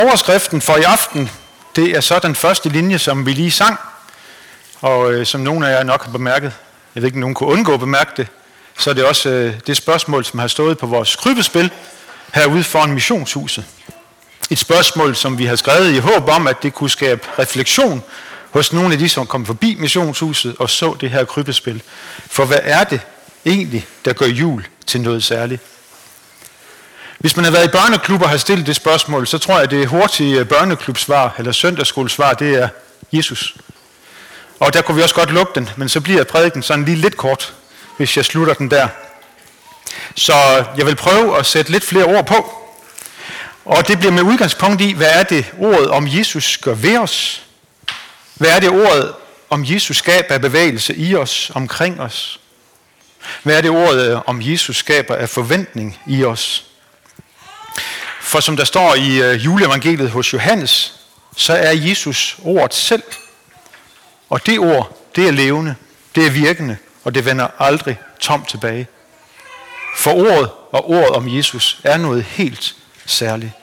Overskriften for i aften, det er så den første linje, som vi lige sang, og som nogle af jer nok har bemærket, jeg ved ikke, om nogen kunne undgå at bemærke det, så er det også det spørgsmål, som har stået på vores krybespil herude foran missionshuset. Et spørgsmål, som vi har skrevet i håb om, at det kunne skabe refleksion hos nogle af de, som kom forbi missionshuset og så det her krybespil. For hvad er det egentlig, der gør jul til noget særligt? Hvis man har været i børneklub og har stillet det spørgsmål, så tror jeg, at det hurtige børneklubsvar eller søndagsskolesvar, det er Jesus. Og der kunne vi også godt lukke den, men så bliver prædiken sådan lige lidt kort, hvis jeg slutter den der. Så jeg vil prøve at sætte lidt flere ord på. Og det bliver med udgangspunkt i, hvad er det ordet om Jesus gør ved os? Hvad er det ordet om Jesus skaber af bevægelse i os, omkring os? Hvad er det ordet om Jesus skaber af forventning i os? For som der står i juleevangeliet hos Johannes, så er Jesus ordet selv. Og det ord, det er levende, det er virkende, og det vender aldrig tomt tilbage. For ordet og ordet om Jesus er noget helt særligt.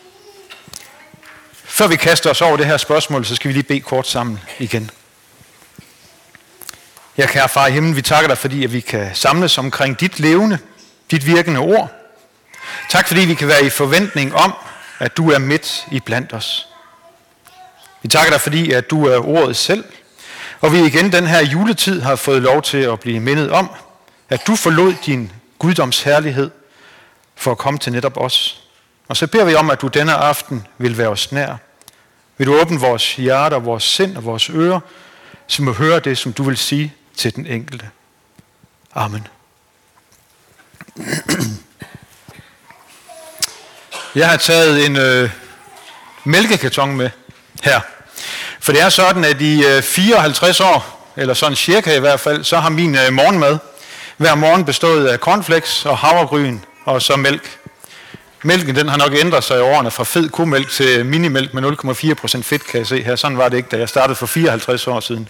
Før vi kaster os over det her spørgsmål, så skal vi lige bede kort sammen igen. Jeg kære far i himlen, vi takker dig, fordi at vi kan samles omkring dit levende, dit virkende ord. Tak fordi vi kan være i forventning om, at du er midt i blandt os. Vi takker dig, fordi at du er ordet selv, og vi igen den her juletid har fået lov til at blive mindet om, at du forlod din guddoms herlighed for at komme til netop os. Og så beder vi om, at du denne aften vil være os nær. Vil du åbne vores hjerter, vores sind og vores ører, så vi må høre det, som du vil sige til den enkelte. Amen. Jeg har taget en mælkekarton med her. For det er sådan, at i 54 år, eller sådan cirka i hvert fald, så har min morgenmad hver morgen bestået af cornflakes og havregryn og så mælk. Mælken den har nok ændret sig i årene fra fed komælk til minimælk med 0,4% fedt, kan jeg se her. Sådan var det ikke, da jeg startede for 54 år siden.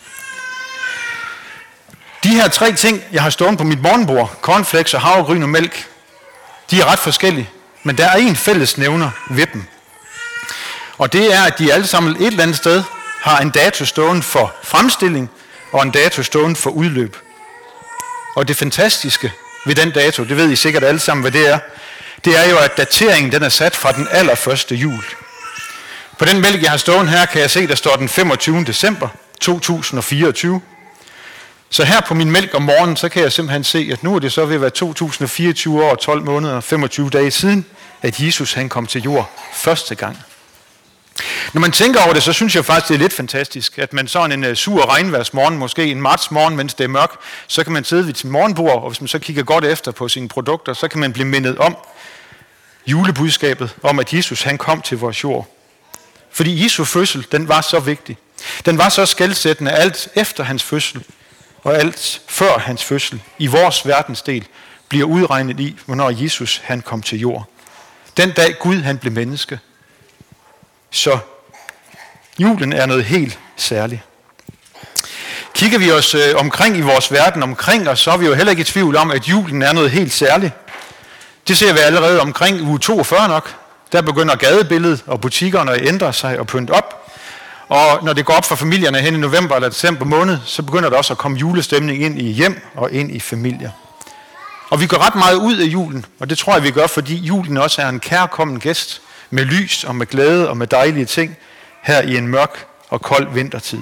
De her tre ting, jeg har stående på mit morgenbord, cornflakes og havregryn og mælk, de er ret forskellige. Men der er en fælles nævner ved dem. Og det er, at de alle sammen et eller andet sted har en dato stående for fremstilling og en dato stående for udløb. Og det fantastiske ved den dato, det ved I sikkert alle sammen, hvad det er jo, at dateringen den er sat fra den allerførste jul. På den mælk, jeg har stående her, kan jeg se, der står den 25. december 2024. Så her på min mælk om morgenen, så kan jeg simpelthen se, at nu er det så ved at være 2024 år, 12 måneder og 25 dage siden, at Jesus han kom til jord første gang. Når man tænker over det, så synes jeg faktisk, det er lidt fantastisk, at man sådan en sur regnværsmorgen, måske en martsmorgen, mens det er mørkt, så kan man sidde ved sin morgenbord, og hvis man så kigger godt efter på sine produkter, så kan man blive mindet om julebudskabet, om at Jesus han kom til vores jord. Fordi Jesu fødsel, den var så vigtig. Den var så skelsættende, alt efter hans fødsel, og alt før hans fødsel, i vores verdensdel, bliver udregnet i, hvornår Jesus han kom til jord. Den dag Gud han blev menneske. Så julen er noget helt særligt. Kigger vi os omkring i vores verden omkring os, så er vi jo heller ikke i tvivl om, at julen er noget helt særligt. Det ser vi allerede omkring uge 42 nok. Der begynder gadebilledet og butikkerne at ændre sig og pynte op. Og når det går op for familierne hen i november eller december måned, så begynder der også at komme julestemning ind i hjem og ind i familier. Og vi går ret meget ud af julen, og det tror jeg, vi gør, fordi julen også er en kærkommen gæst med lys og med glæde og med dejlige ting her i en mørk og kold vintertid.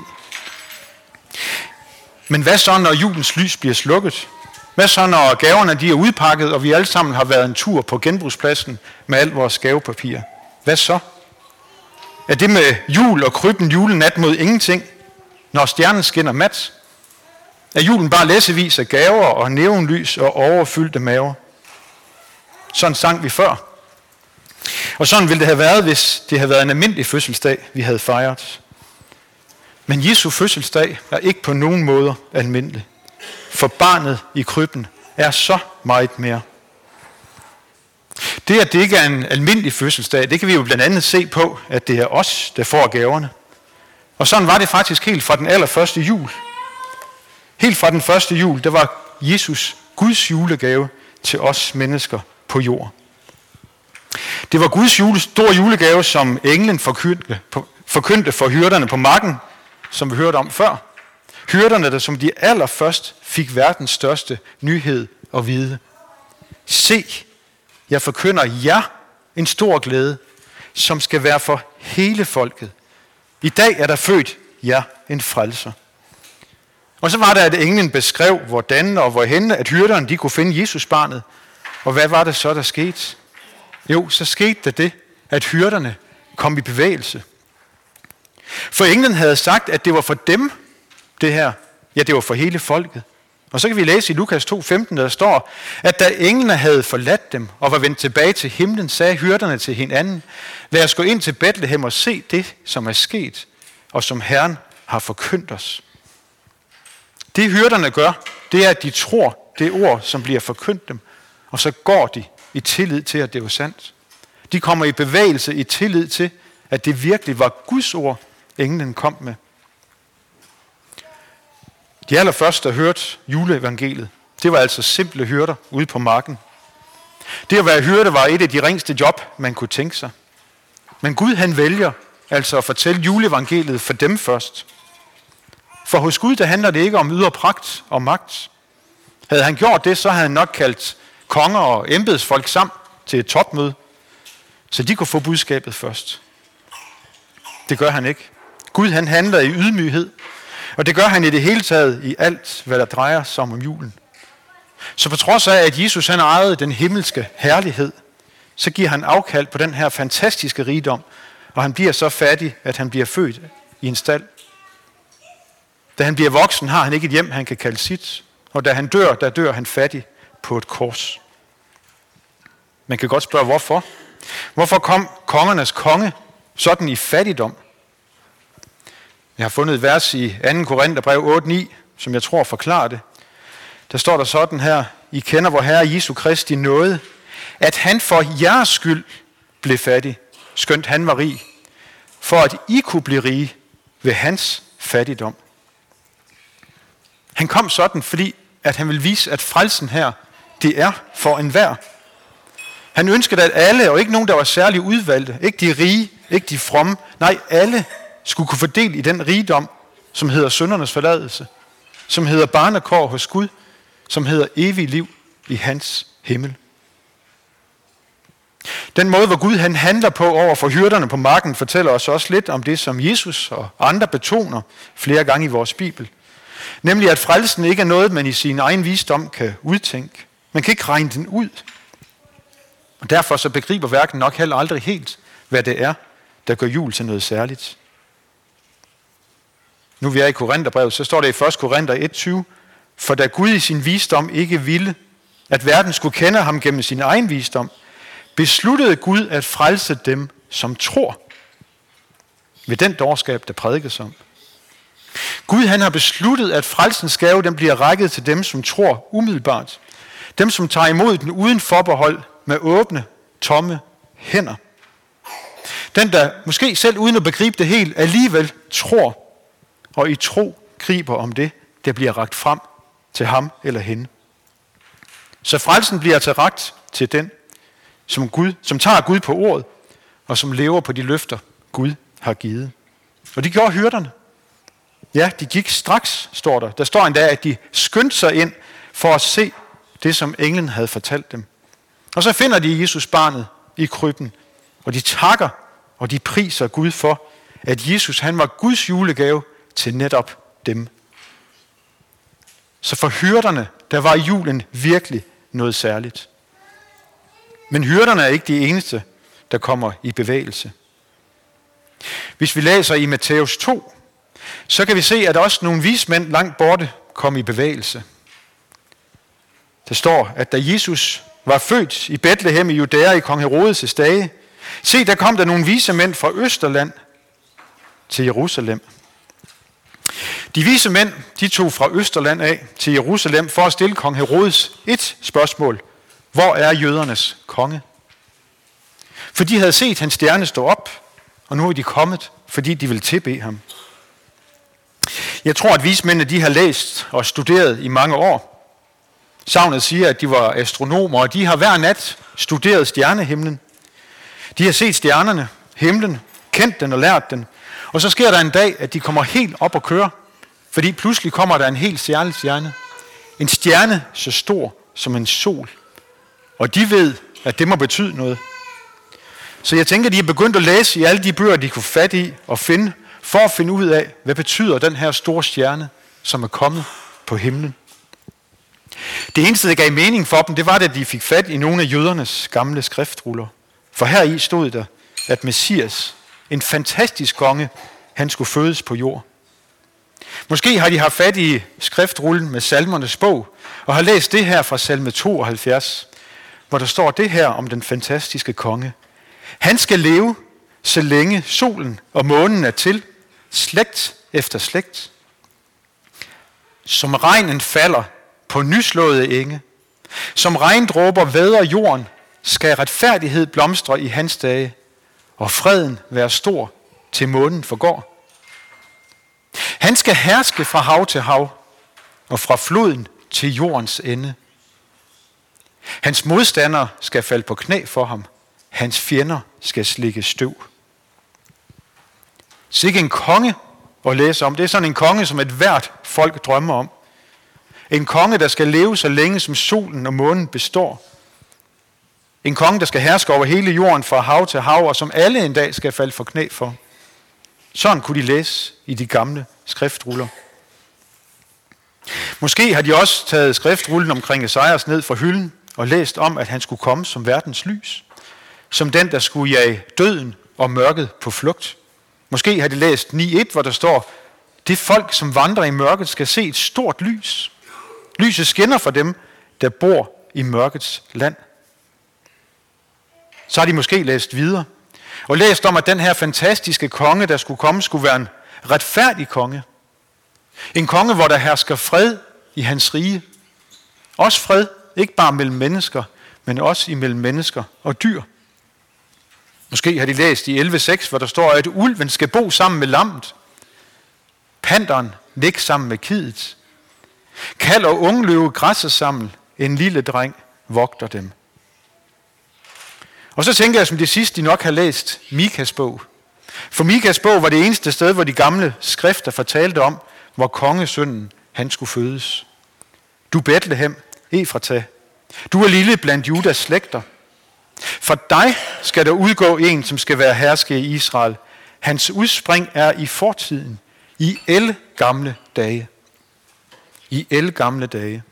Men hvad så, når julens lys bliver slukket? Hvad så, når gaverne de er udpakket, og vi alle sammen har været en tur på genbrugspladsen med alt vores gavepapir? Hvad så? Er det med jul og krybben julenat mod ingenting, når stjernen skinner mat? Er julen bare læsevis af gaver og neonlys og overfyldte maver? Sådan sang vi før. Og sådan ville det have været, hvis det havde været en almindelig fødselsdag, vi havde fejret. Men Jesu fødselsdag er ikke på nogen måde almindelig. For barnet i krybben er så meget mere. Det, at det ikke er en almindelig fødselsdag, det kan vi jo blandt andet se på, at det er os, der får gaverne. Og sådan var det faktisk helt fra den allerførste jul. Helt fra den første jul, der var Jesus Guds julegave til os mennesker på jord. Det var Guds store julegave, som englen forkyndte for hyrderne på marken, som vi hørte om før. Hyrderne, der som de allerførst fik verdens største nyhed at vide. Se, jeg forkynder jer en stor glæde, som skal være for hele folket. I dag er der født jer en frelser. Og så var der, at englen beskrev, hvordan og hvorhen, at hyrderne de kunne finde Jesusbarnet. Og hvad var det så, der skete? Jo, så skete der det, at hyrderne kom i bevægelse. For englen havde sagt, at det var for dem, det her. Ja, det var for hele folket. Og så kan vi læse i Lukas 2:15, der står, at da englene havde forladt dem og var vendt tilbage til himlen, sagde hyrderne til hinanden, lad os gå ind til Betlehem og se det, som er sket, og som Herren har forkyndt os. Det hyrderne gør, det er, at de tror det ord, som bliver forkyndt dem, og så går de i tillid til, at det var sandt. De kommer i bevægelse i tillid til, at det virkelig var Guds ord, englen kom med. De allerførste, der hørte juleevangeliet, det var altså simple hyrder ude på marken. Det at være hyrde var et af de ringeste job, man kunne tænke sig. Men Gud han vælger altså at fortælle juleevangeliet for dem først. For hos Gud, der handler det ikke om ydre pragt og magt. Havde han gjort det, så havde han nok kaldt konger og embedsfolk sammen til et topmøde, så de kunne få budskabet først. Det gør han ikke. Gud han handler i ydmyghed, og det gør han i det hele taget i alt, hvad der drejer sig om julen. Så på trods af, at Jesus han ejede den himmelske herlighed, så giver han afkald på den her fantastiske rigdom, og han bliver så fattig, at han bliver født i en stald. Da han bliver voksen, har han ikke et hjem, han kan kalde sit, og da han dør, der dør han fattig på et kors. Man kan godt spørge, hvorfor? Hvorfor kom kongernes konge sådan i fattigdom? Jeg har fundet et vers i 2. Korintherbrev 8:9, som jeg tror forklarer det. Der står der sådan her, I kender vor Herre Jesu Kristi nåde, at han for jeres skyld blev fattig, skønt han var rig, for at I kunne blive rige ved hans fattigdom. Han kom sådan, fordi at han vil vise, at frelsen her, det er for enhver. Han ønskede, at alle, og ikke nogen, der var særligt udvalgte, ikke de rige, ikke de fromme, nej, alle skulle kunne få del i den rigdom, som hedder syndernes forladelse, som hedder barnekår hos Gud, som hedder evig liv i hans himmel. Den måde, hvor Gud han handler på over for hyrderne på marken, fortæller os også lidt om det, som Jesus og andre betoner flere gange i vores Bibel. Nemlig, at frelsen ikke er noget, man i sin egen visdom kan udtænke. Man kan ikke regne den ud. Og derfor så begriber verden nok heller aldrig helt, hvad det er, der gør jul til noget særligt. Nu vi er i Korintherbrevet, så står det i 1. Korinther 1:20, for da Gud i sin visdom ikke ville, at verden skulle kende ham gennem sin egen visdom, besluttede Gud at frelse dem, som tror, ved den dårskab, der prædikes om. Gud han har besluttet, at frelsens gave den bliver rækket til dem, som tror umiddelbart. Dem, som tager imod den uden forbehold med åbne, tomme hænder. Den, der måske selv uden at begribe det helt, alligevel tror, og i tro griber om det, der bliver rakt frem til ham eller hende. Så frelsen bliver tilrakt til den, som tager Gud på ordet, og som lever på de løfter, Gud har givet. Og det gjorde hyrderne. Ja, de gik straks, står der. Der står endda, at de skyndte sig ind for at se det, som englen havde fortalt dem. Og så finder de Jesus barnet i krybben, og de takker, og de priser Gud for, at Jesus han var Guds julegave til netop dem. Så for hyrderne, der var julen virkelig noget særligt. Men hyrderne er ikke de eneste, der kommer i bevægelse. Hvis vi læser i Matthæus 2, så kan vi se, at også nogle vismænd langt borte kom i bevægelse. Der står, at da Jesus var født i Betlehem i Judæa i kong Herodes' dage, se, der kom der nogle vise mænd fra Østerland til Jerusalem. De vise mænd, de tog fra Østerland af til Jerusalem for at stille kong Herodes et spørgsmål. Hvor er jødernes konge? For de havde set hans stjerne stå op, og nu er de kommet, fordi de vil tilbede ham. Jeg tror, at vismændene de har læst og studeret i mange år. Sagnet siger, at de var astronomer, og de har hver nat studeret stjernehimlen. De har set stjernerne, himlen, kendt den og lært den. Og så sker der en dag, at de kommer helt op og kører, fordi pludselig kommer der en helt særlig stjerne. En stjerne så stor som en sol. Og de ved, at det må betyde noget. Så jeg tænker, at de er begyndt at læse i alle de bøger, de kunne fat i og finde, for at finde ud af, hvad betyder den her store stjerne, som er kommet på himlen. Det eneste, der gav mening for dem, det var, at de fik fat i nogle af jødernes gamle skriftruller. For heri stod der, at Messias, en fantastisk konge, han skulle fødes på jord. Måske har de haft fat i skriftrullen med salmernes bog, og har læst det her fra salme 72, hvor der står det her om den fantastiske konge. Han skal leve, så længe solen og månen er til, slægt efter slægt. Som regnen falder på nyslåede enge, som regndråber vædrer jorden, skal retfærdighed blomstre i hans dage, og freden være stor, til månen forgår. Han skal herske fra hav til hav, og fra floden til jordens ende. Hans modstandere skal falde på knæ for ham, hans fjender skal slikke støv. Sikke en konge at læse om. Det er sådan en konge, som et hvert folk drømmer om. En konge, der skal leve så længe, som solen og månen består. En konge, der skal herske over hele jorden fra hav til hav, og som alle en dag skal falde for knæ for. Sådan kunne de læse i de gamle skriftruller. Måske har de også taget skriftrullen omkring Esajas ned fra hylden og læst om, at han skulle komme som verdens lys. Som den, der skulle jage døden og mørket på flugt. Måske har de læst 9.1, hvor der står, det folk, som vandrer i mørket, skal se et stort lys. Lyset skinner for dem, der bor i mørkets land. Så har de måske læst videre og læst om, at den her fantastiske konge, der skulle komme, skulle være en retfærdig konge. En konge, hvor der hersker fred i hans rige. Også fred, ikke bare mellem mennesker, men også imellem mennesker og dyr. Måske har de læst i 11.6, hvor der står, at ulven skal bo sammen med lammet. Panteren ligge sammen med kidet. Kalv og ungløve græsser sammen. En lille dreng vogter dem. Og så tænker jeg som det sidste, de nok har læst Mikas bog. For Mikas bog var det eneste sted, hvor de gamle skrifter fortalte om, hvor kongesønnen han skulle fødes. Du Betlehem, Efrata, du er lille blandt Judas slægter. For dig skal der udgå en, som skal være hersker i Israel. Hans udspring er i fortiden, i ældgamle dage. I ældgamle dage.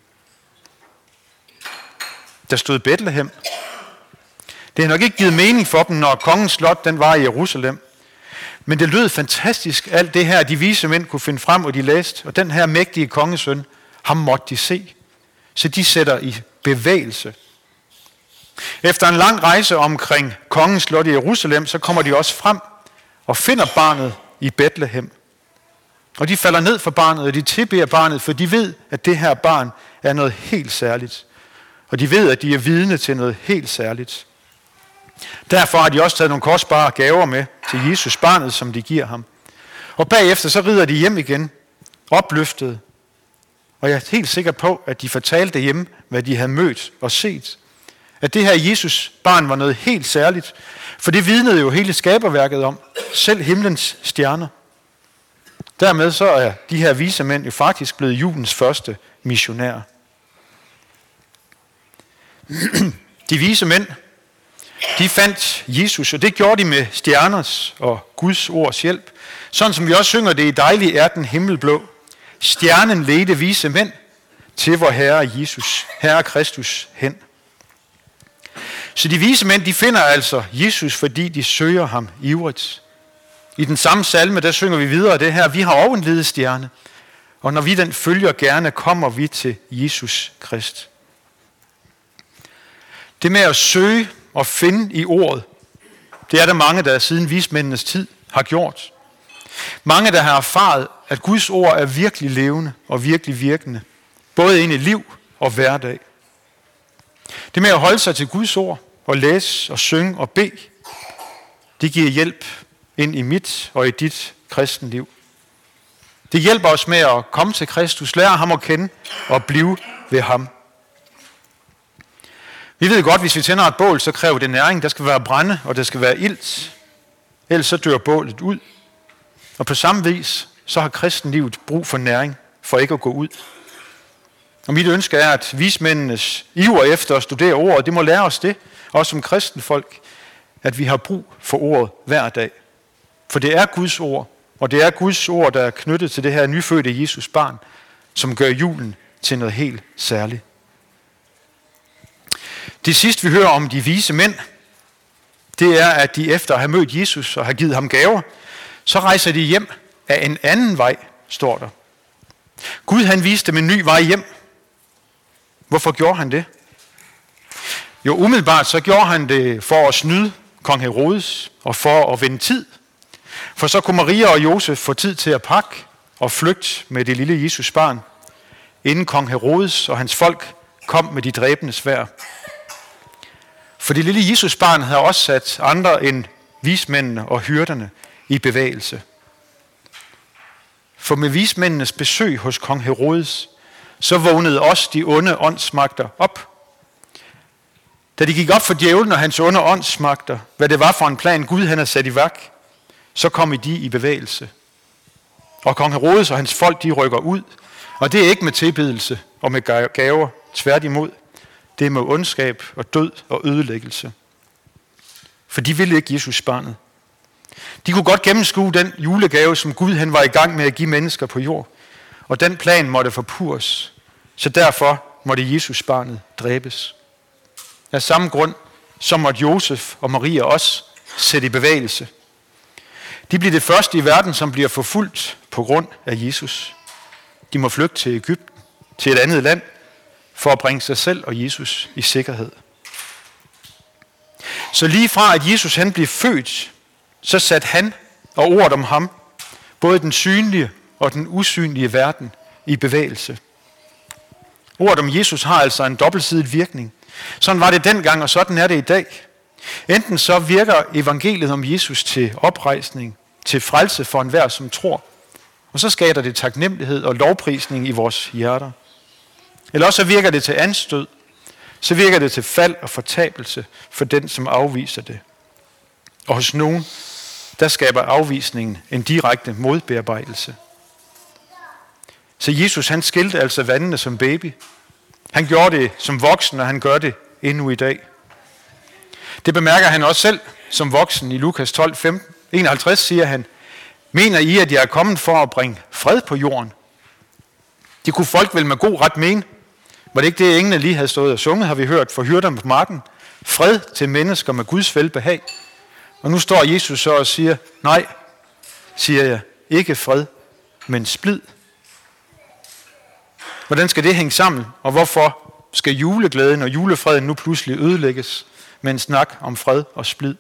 Der stod Betlehem. Det har nok ikke givet mening for dem, når kongens slot den var i Jerusalem. Men det lød fantastisk, alt det her, de vise mænd kunne finde frem, og de læste. Og den her mægtige kongesøn, ham måtte de se. Så de sætter i bevægelse. Efter en lang rejse omkring kongens slot i Jerusalem, så kommer de også frem og finder barnet i Betlehem. Og de falder ned for barnet, og de tilbeder barnet, for de ved, at det her barn er noget helt særligt. Og de ved, at de er vidne til noget helt særligt. Derfor har de også taget nogle kostbare gaver med til Jesus barnet, som de giver ham. Og bagefter så rider de hjem igen, opløftede. Og jeg er helt sikker på, at de fortalte hjemme, hvad de havde mødt og set. At det her Jesus barn var noget helt særligt, for det vidnede jo hele skaberværket om, selv himlens stjerner. Dermed så er de her vise mænd jo faktisk blevet julens første missionærer. De vise mænd, de fandt Jesus, og det gjorde de med stjerners og Guds ords hjælp. Sådan som vi også synger det i Dejlig er den himmelblå. Stjernen ledte vise mænd til vor Herre Jesus, Herre Kristus hen. Så de vise mænd, de finder altså Jesus, fordi de søger ham ivrigt. I den samme salme, der synger vi videre det her. Vi har også en ledestjerne, og når vi den følger gerne, kommer vi til Jesus Krist. Det med at søge og finde i ordet, det er der mange, der siden vismændenes tid har gjort. Mange, der har erfaret, at Guds ord er virkelig levende og virkelig virkende, både ind i liv og hverdag. Det med at holde sig til Guds ord og læse og synge og bede, det giver hjælp ind i mit og i dit kristenliv. Det hjælper os med at komme til Kristus, lære ham at kende og blive ved ham. Vi ved godt, hvis vi tænder et bål, så kræver det næring. Der skal være brænde, og der skal være ilt. Ellers så dør bålet ud. Og på samme vis, så har kristenlivet brug for næring, for ikke at gå ud. Og mit ønske er, at vismændenes iver efter at studere ordet, det må lære os det, også som kristenfolk, at vi har brug for ordet hver dag. For det er Guds ord, og det er Guds ord, der er knyttet til det her nyfødte Jesus barn, som gør julen til noget helt særligt. Det sidste, vi hører om de vise mænd, det er, at de efter at have mødt Jesus og have givet ham gaver, så rejser de hjem af en anden vej, står der. Gud, han viste dem en ny vej hjem. Hvorfor gjorde han det? Jo, umiddelbart så gjorde han det for at snyde kong Herodes og for at vinde tid. For så kunne Maria og Josef få tid til at pakke og flygte med det lille Jesus barn, inden kong Herodes og hans folk kom med de dræbende sværd. For det lille Jesus barn havde også sat andre end vismændene og hyrderne i bevægelse. For med vismændenes besøg hos kong Herodes, så vågnede også de onde åndsmagter op. Da de gik op for djævlen og hans onde åndsmagter, hvad det var for en plan Gud han havde sat i værk, så kom de i bevægelse. Og kong Herodes og hans folk, de rykker ud. Og det er ikke med tilbedelse og med gaver, tværtimod. Det er med ondskab og død og ødelæggelse. For de ville ikke Jesus barnet. De kunne godt gennemskue den julegave, som Gud han var i gang med at give mennesker på jord. Og den plan måtte forpurres. Så derfor måtte Jesus barnet dræbes. Af samme grund, så måtte Josef og Maria også sætte i bevægelse. De bliver det første i verden, som bliver forfulgt på grund af Jesus. De må flygte til Egypten, til et andet land, for at bringe sig selv og Jesus i sikkerhed. Så lige fra at Jesus han blev født, så satte han og ordet om ham, både den synlige og den usynlige verden, i bevægelse. Ordet om Jesus har altså en dobbeltsidig virkning. Sådan var det dengang, og sådan er det i dag. Enten så virker evangeliet om Jesus til oprejsning, til frelse for enhver, som tror, og så skaber det taknemmelighed og lovprisning i vores hjerter. Eller også så virker det til anstød, så virker det til fald og fortabelse for den, som afviser det. Og hos nogen, der skaber afvisningen en direkte modbearbejdelse. Så Jesus han skilte altså vandene som baby. Han gjorde det som voksen, og han gør det endnu i dag. Det bemærker han også selv som voksen i Lukas 12:51 siger han, mener I, at jeg er kommet for at bringe fred på jorden? Det kunne folk vel med god ret mene. Var det ikke det, englene lige havde stået og sunget, har vi hørt for hyrderne på marken? Fred til mennesker med Guds velbehag. Og nu står Jesus så og siger, nej, siger jeg, ikke fred, men splid. Hvordan skal det hænge sammen? Og hvorfor skal juleglæden og julefreden nu pludselig ødelægges med en snak om fred og splid?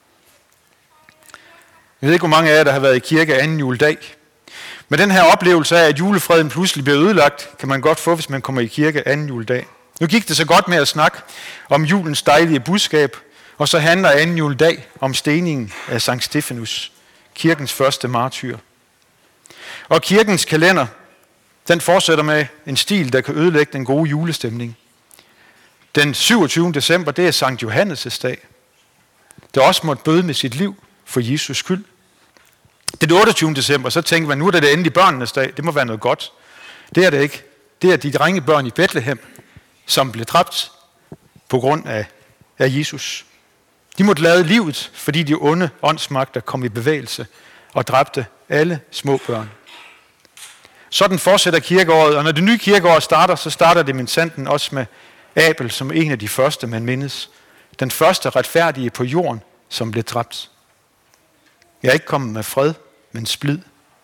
Jeg ved ikke, hvor mange af jer, der har været i kirke anden juledag. Men den her oplevelse af, at julefreden pludselig bliver ødelagt, kan man godt få, hvis man kommer i kirke anden juledag. Nu gik det så godt med at snakke om julens dejlige budskab, og så handler anden juledag om steningen af Sankt Stefanus, kirkens første martyr. Og kirkens kalender, den fortsætter med en stil, der kan ødelægge den gode julestemning. Den 27. december, det er Sankt Johannes' dag, der også måtte bøde med sit liv for Jesus skyld. Den 28. december, så tænker man, nu er det endelig børnenes dag, det må være noget godt. Det er det ikke. Det er de drengebørn i Bethlehem, som blev dræbt på grund af Jesus. De måtte lade livet, fordi de onde åndsmagter kom i bevægelse og dræbte alle små børn. Sådan fortsætter kirkeåret, og når det nye kirkeår starter, så starter det minsandten også med Abel som en af de første, man mindes. Den første retfærdige på jorden, som blev dræbt. Jeg er ikke kommet med fred, men splid.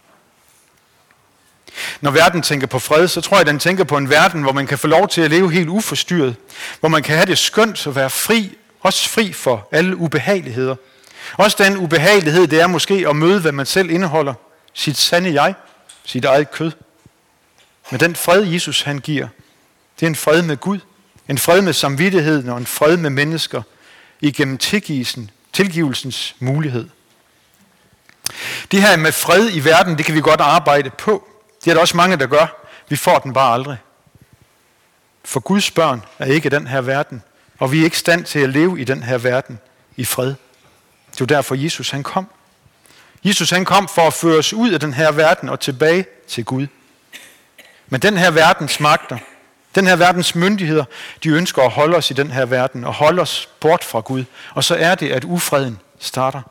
Når verden tænker på fred, så tror jeg, den tænker på en verden, hvor man kan få lov til at leve helt uforstyrret. Hvor man kan have det skønt at være fri, også fri for alle ubehageligheder. Også den ubehagelighed, det er måske at møde, hvad man selv indeholder. Sit sande jeg, sit eget kød. Men den fred, Jesus han giver, det er en fred med Gud. En fred med samvittigheden og en fred med mennesker igennem tilgivelsens mulighed. Det her med fred i verden, det kan vi godt arbejde på. Det er der også mange, der gør. Vi får den bare aldrig. For Guds børn er ikke den her verden. og vi er ikke i stand til at leve i den her verden i fred. Det var derfor Jesus han kom. Jesus han kom for at føre os ud af den her verden og tilbage til Gud. Men den her verdens magter, den her verdens myndigheder, de ønsker at holde os i den her verden og holde os bort fra Gud. Og så er det, at ufreden starter.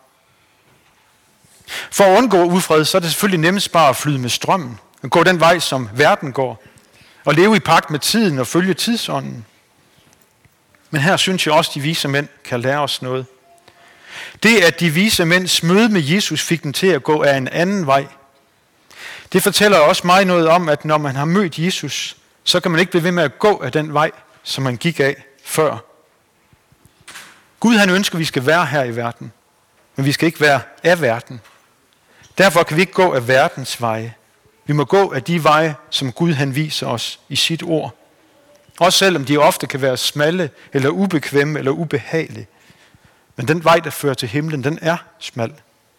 For at undgå ufred, så er det selvfølgelig nemmest bare at flyde med strømmen. At gå den vej, som verden går. Og leve i pagt med tiden og følge tidsånden. Men her synes jeg også, at de vise mænd kan lære os noget. Det, at de vise mænds møde med Jesus fik dem til at gå af en anden vej. Det fortæller også mig noget om, at når man har mødt Jesus, så kan man ikke blive ved med at gå af den vej, som man gik af før. Gud han ønsker, at vi skal være her i verden, men vi skal ikke være af verden. Derfor kan vi ikke gå af verdens veje. Vi må gå af de veje, som Gud han viser os i sit ord. Også selvom de ofte kan være smalle, eller ubekvemme, eller ubehagelige. Men den vej, der fører til himlen, den er smal.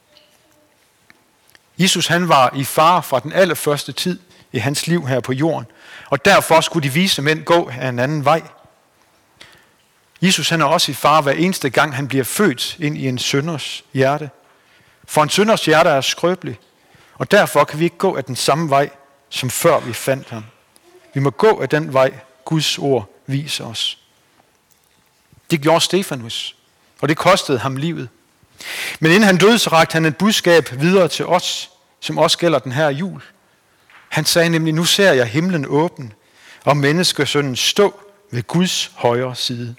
Jesus han var i fare fra den allerførste tid i hans liv her på jorden. Og derfor skulle de vise mænd gå af en anden vej. Jesus han er også i fare hver eneste gang, han bliver født ind i en synders hjerte. For en synders hjerte er skrøbelig. Og derfor kan vi ikke gå af den samme vej, som før vi fandt ham. Vi må gå af den vej, Guds ord viser os. Det gjorde Stefanus, og det kostede ham livet. Men inden han døde, så rakte han et budskab videre til os, som også gælder den her jul. Han sagde nemlig, nu ser jeg himlen åben, og menneskesønnen stå ved Guds højre side.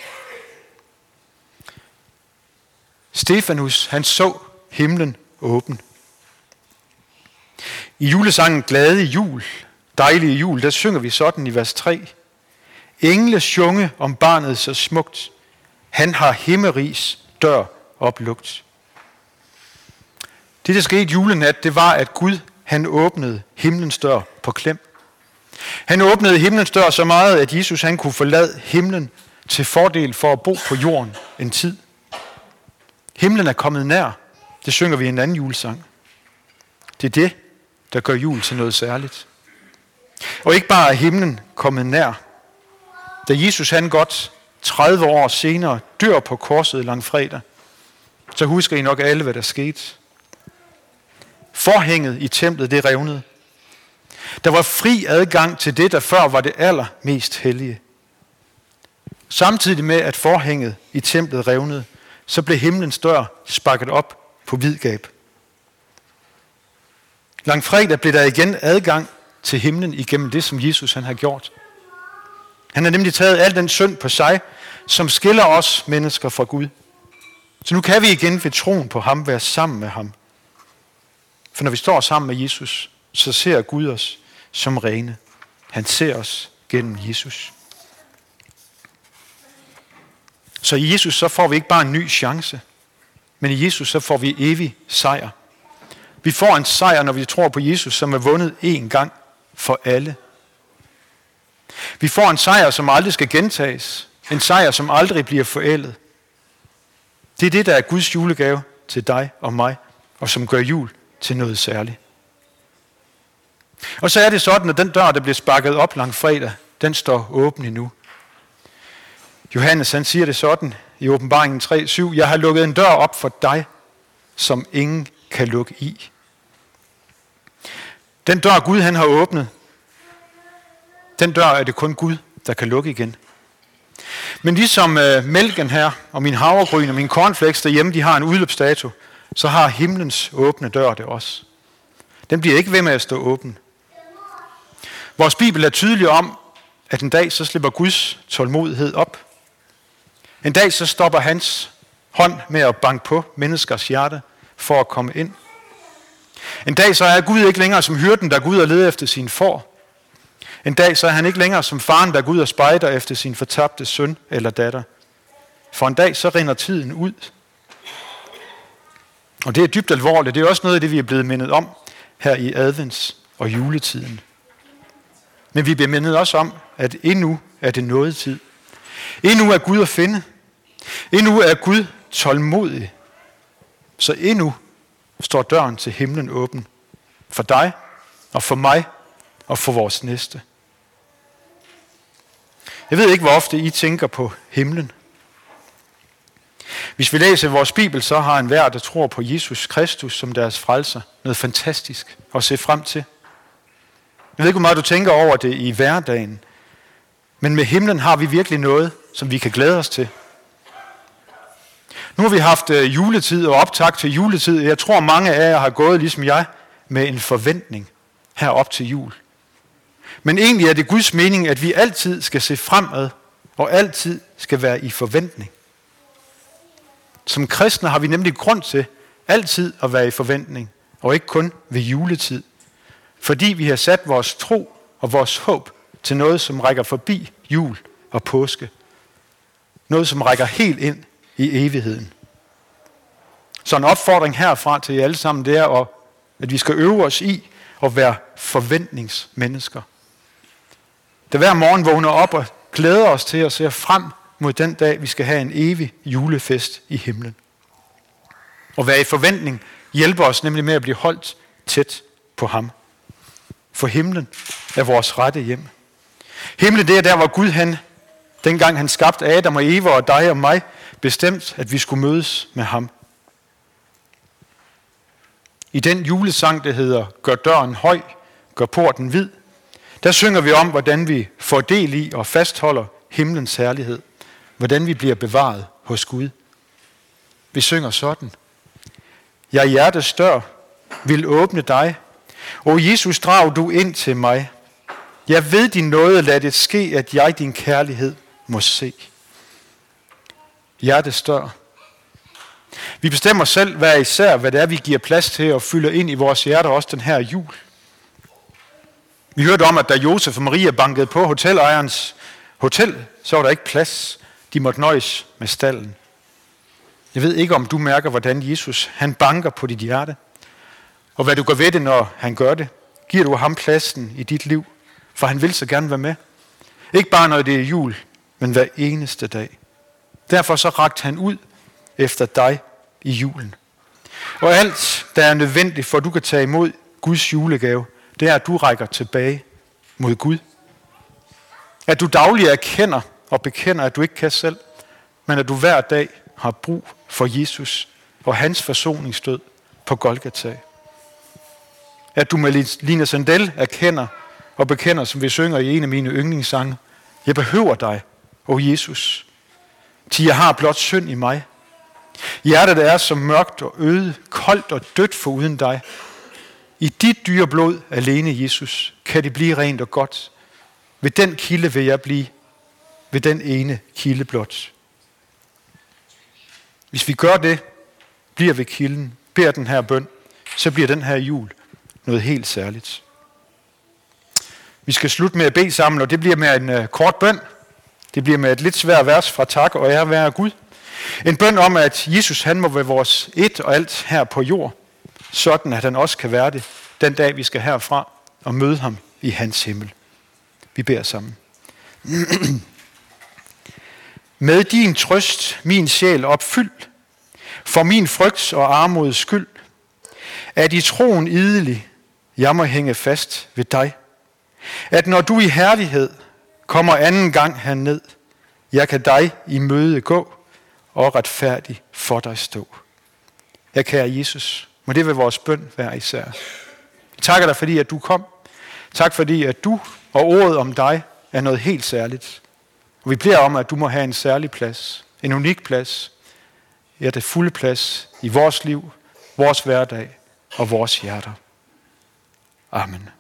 Stefanus, han så himlen åben. I julesangen Glade jul, dejlige jul, der synger vi sådan i vers 3. Engle sjunge om barnet så smukt, han har himmerigs dør oplugt. Det, der skete julenat, det var, at Gud, han åbnede himlens dør på klem. Han åbnede himlens dør så meget, at Jesus, han kunne forlade himlen til fordel for at bo på jorden en tid. Himlen er kommet nær. Det synger vi i en anden julesang. Det er det, der gør jul til noget særligt. Og ikke bare er himlen kommet nær. Da Jesus, han godt 30 år senere dør på korset langfredag, så husker I nok alle, hvad der skete. Forhænget i templet, det revnede. Der var fri adgang til det, der før var det allermest hellige. Samtidig med, at forhænget i templet revnede, så blev himlens dør sparket op på vid gab. Langfredag blev der igen adgang til himlen igennem det, som Jesus han har gjort. Han har nemlig taget al den synd på sig, som skiller os mennesker fra Gud. Så nu kan vi igen ved troen på ham være sammen med ham. For når vi står sammen med Jesus, så ser Gud os som rene. Han ser os gennem Jesus. Så i Jesus så får vi ikke bare en ny chance, men i Jesus så får vi evig sejr. Vi får en sejr, når vi tror på Jesus, som er vundet én gang for alle. Vi får en sejr, som aldrig skal gentages. En sejr, som aldrig bliver forældet. Det er det, der er Guds julegave til dig og mig, og som gør jul til noget særligt. Og så er det sådan, at den dør, der bliver sparket op langfredag, den står åben endnu. Johannes, han siger det sådan i Åbenbaringen 3:7. Jeg har lukket en dør op for dig, som ingen kan lukke i. Den dør, Gud han har åbnet, den dør er det kun Gud, der kan lukke igen. Men ligesom mælken her, og min havregryn og min cornflakes derhjemme, de har en udløbsdato, så har himlens åbne dør det også. Den bliver ikke ved med at stå åben. Vores Bibel er tydelig om, at en dag så slipper Guds tålmodighed op. En dag så stopper hans hånd med at banke på menneskers hjerte for at komme ind. En dag så er Gud ikke længere som hyrden, der går ud og leder efter sin får. En dag så er han ikke længere som faren, der går ud og spejder efter sin fortabte søn eller datter. For en dag så rinder tiden ud. Og det er dybt alvorligt. Det er også noget af det, vi er blevet mindet om her i advents- og juletiden. Men vi bliver mindet også om, at endnu er det nådetid. Endnu er Gud at finde. Endnu er Gud tålmodig. Så endnu står døren til himlen åben. For dig og for mig og for vores næste. Jeg ved ikke, hvor ofte I tænker på himlen. Hvis vi læser vores Bibel, så har enhver, der tror på Jesus Kristus som deres frelser, noget fantastisk at se frem til. Jeg ved ikke, hvor meget du tænker over det i hverdagen, men med himlen har vi virkelig noget, som vi kan glæde os til. Nu har vi haft juletid og optakt til juletid. Jeg tror, mange af jer har gået, ligesom jeg, med en forventning herop til jul. Men egentlig er det Guds mening, at vi altid skal se fremad, og altid skal være i forventning. Som kristne har vi nemlig grund til altid at være i forventning, og ikke kun ved juletid. Fordi vi har sat vores tro og vores håb til noget, som rækker forbi jul og påske. Noget, som rækker helt ind i evigheden. Så en opfordring herfra til jer alle sammen, det er, at vi skal øve os i at være forventningsmennesker. Der hver morgen vågner op og glæder os til at se frem mod den dag, vi skal have en evig julefest i himlen. At være i forventning hjælper os nemlig med at blive holdt tæt på ham. For himlen er vores rette hjem. Himlen, det er der, hvor Gud dengang han skabte Adam og Eva og dig og mig, bestemt, at vi skulle mødes med ham. I den julesang, der hedder Gør døren høj, gør porten hvid, der synger vi om, hvordan vi får del i og fastholder himlens herlighed. Hvordan vi bliver bevaret hos Gud. Vi synger sådan. Jeg hjertes dør vil åbne dig. O Jesus, drag du ind til mig. Jeg ved din nåde, lad det ske, at jeg din kærlighed må se. Hjertes dør. Vi bestemmer selv hver især, hvad det er, vi giver plads til og fylder ind i vores hjerter også den her jul. Vi hørte om, at da Josef og Maria bankede på hotelejerens hotel, så var der ikke plads. De måtte nøjes med stallen. Jeg ved ikke, om du mærker, hvordan Jesus han banker på dit hjerte. Og hvad du gør ved det, når han gør det. Giver du ham pladsen i dit liv? For han vil så gerne være med. Ikke bare når det er jul, men hver eneste dag. Derfor så rakte han ud efter dig i julen. Og alt, der er nødvendigt for, at du kan tage imod Guds julegave, det er, at du rækker tilbage mod Gud. At du dagligt erkender og bekender, at du ikke kan selv, men at du hver dag har brug for Jesus og hans forsoningsdød på Golgata. At du med Lina Sandel erkender og bekender, som vi synger i en af mine yndlingssange, jeg behøver dig, Jesus, til jeg har blot synd i mig. Hjertet er så mørkt og øde, koldt og dødt for uden dig. I dit dyre blod alene, Jesus, kan det blive rent og godt. Ved den kilde vil jeg blive, ved den ene kilde blot. Hvis vi gør det, bliver ved kilden, beder den her bøn, så bliver den her jul noget helt særligt. Vi skal slutte med at bede sammen, og det bliver med en kort bøn. Det bliver med et lidt svært vers fra tak og ære være Gud. En bøn om, at Jesus han må være vores et og alt her på jord, sådan at han også kan være det den dag, vi skal herfra og møde ham i hans himmel. Vi beder sammen. Med din trøst, min sjæl opfyld, for min frygt og armods skyld, at i troen idelig, jeg må hænge fast ved dig. At når du i herlighed kommer anden gang herned, jeg kan dig i møde gå, og retfærdig for dig stå. Ja, kære Jesus, må det være vores bøn hver især. Jeg takker dig, fordi at du kom. Tak, fordi at du og ordet om dig er noget helt særligt. Og vi beder om, at du må have en særlig plads, en unik plads, ja, det fulde plads i vores liv, vores hverdag og vores hjerter. Amen.